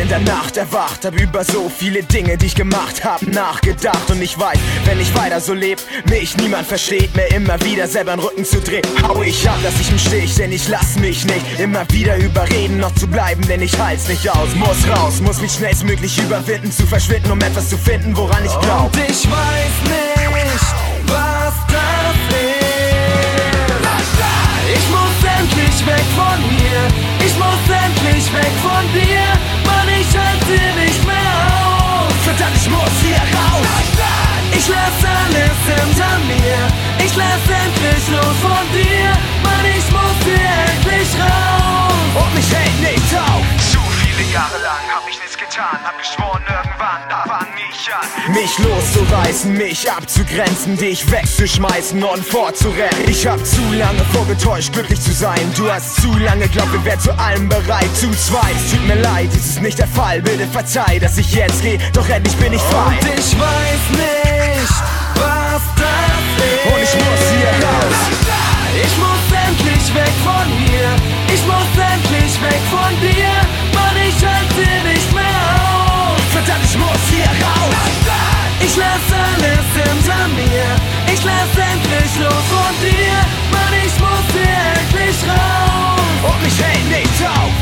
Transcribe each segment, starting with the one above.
der Nacht erwacht, hab über so viele Dinge, die ich gemacht hab, nachgedacht. Und ich weiß, wenn ich weiter so leb, mich niemand versteht, mir immer wieder selber den Rücken zu drehen. Hau ich ab, lass ich im Stich, denn ich lass mich nicht immer wieder überreden, noch zu bleiben, denn ich halt's nicht aus. Muss raus, muss mich schnellstmöglich überwinden, zu verschwinden, um etwas zu finden, woran ich glaub. Und ich weiß nicht, was das ist. Ich muss endlich weg von hier, ich muss endlich weg von dir. Mann, ich halte nicht mehr auf. Verdammt, ich muss hier raus. Ich lass alles hinter mir, ich lass endlich los von dir. Mann, ich muss hier endlich raus. Und mich hält nicht auf. Zu viele Jahre lang hab ich nichts getan, hab geschworen, irgendwann, da fang ich an. Mich loszureißen, mich abzugrenzen, dich wegzuschmeißen und fortzurennen. Ich hab zu lange vorgetäuscht, glücklich zu sein. Du hast zu lange glaubt, wir wären zu allem bereit. Zu zweit, es tut mir leid, dies ist nicht der Fall. Bitte verzeih, dass ich jetzt geh, doch endlich bin ich frei. Und ich weiß nicht, was das ist. Und ich muss hier raus. Ich muss endlich weg von hier, ich muss endlich weg von dir. Mann, ich halte nicht mehr auf. Verdammt, ich muss hier raus. Ich lass alles hinter mir, ich lass endlich los von dir. Mann, ich muss hier endlich raus. Und mich hält nicht auf.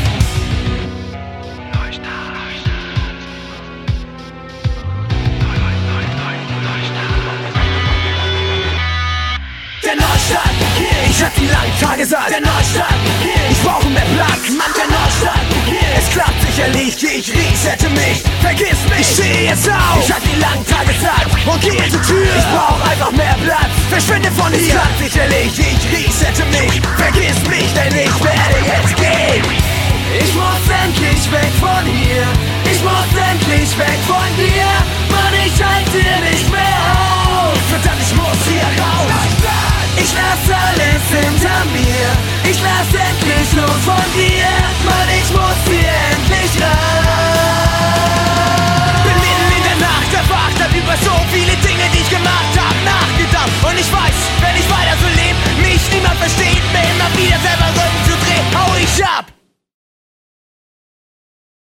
Der Neustart, ich hab die langen Tage satt. Der Neustart, ich brauche mehr Platz. Mann, der Neustart, es klappt sicherlich, ich resette mich. Vergiss mich, ich steh jetzt auf. Ich hab die langen Tage satt und geh zur Tür. Ich brauch einfach mehr Platz, verschwinde von hier. Es klappt sicherlich, ich resette mich. Vergiss mich, denn ich werde jetzt gehen. Ich muss endlich weg von hier, ich muss endlich weg von dir. Mann, ich halte nicht mehr auf. Verdammt, ich muss hier raus. Ich lass alles hinter mir,